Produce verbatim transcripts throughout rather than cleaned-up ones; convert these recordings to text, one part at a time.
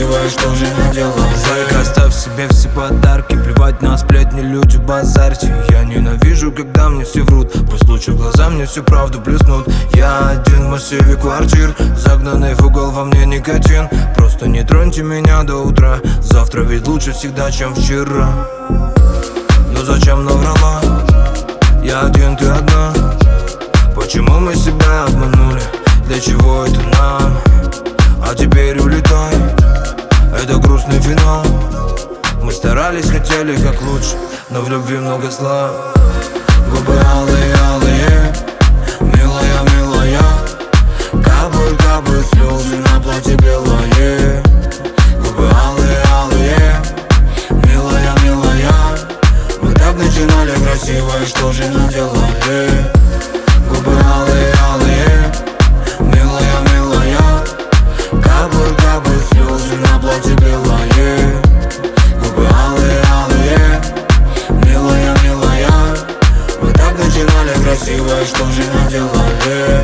красивая, что же наделала? Зайка, оставь себе все подарки, плевать на сплетни, люди, базарьте. Я ненавижу, когда мне все врут, пусть лучше глаза мне всю правду плеснут. Я один в массиве квартир, загнанный в угол, во мне никотин. Просто не троньте меня до утра, завтра ведь лучше всегда, чем вчера. Но зачем наврала? Я один, ты одна. Почему мы себя обманули? Для чего это нам? А теперь улетай, это грустный финал. Мы старались, хотели как лучше, но в любви много зла. Губы алые, алые, милая, милая. Капают, капают слезы на платье белое. Губы алые, алые, милая, милая. Мы так начинали красиво, и что же наделали? Губы алые, алые, милая, милая. Капают, капают слезы на платье белое. Губы алые, алые, милая, милая. Мы так начинали красиво, и что же наделали?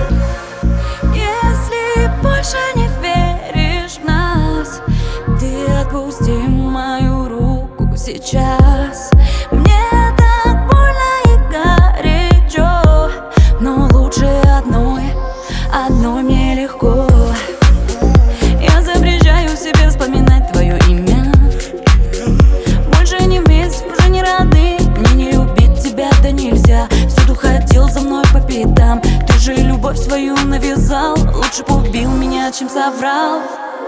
Если больше не веришь в нас, ты отпусти мою руку сейчас. Мне так больно и горячо, но лучше одной, одной мне легко. Я запрещаю себе вспоминать твое имя. Больше не вместе, уже не рады. Мне не любить тебя, да нельзя. Всюду ходил за мной по пятам. Ты же любовь свою навязал. Лучше бы убил меня, чем соврал.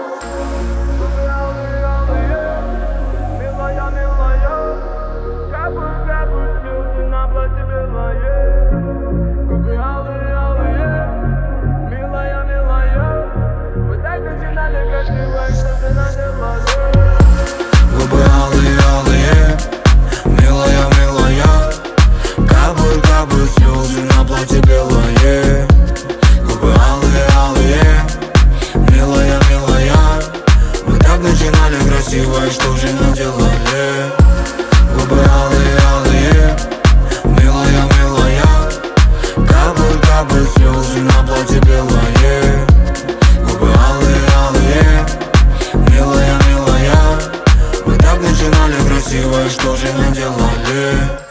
Губы алые, алые, милая, милая. Капают, капают слезы на платье белое. Губы алые, алые, милая, милая. Мы так начинали красиво, и что же наделали? Губы алые, алые, милая, милая. Капают, капают слезы на платье белое. Губы алые, алые, милая, милая. Мы так начинали красиво, и что же наделали?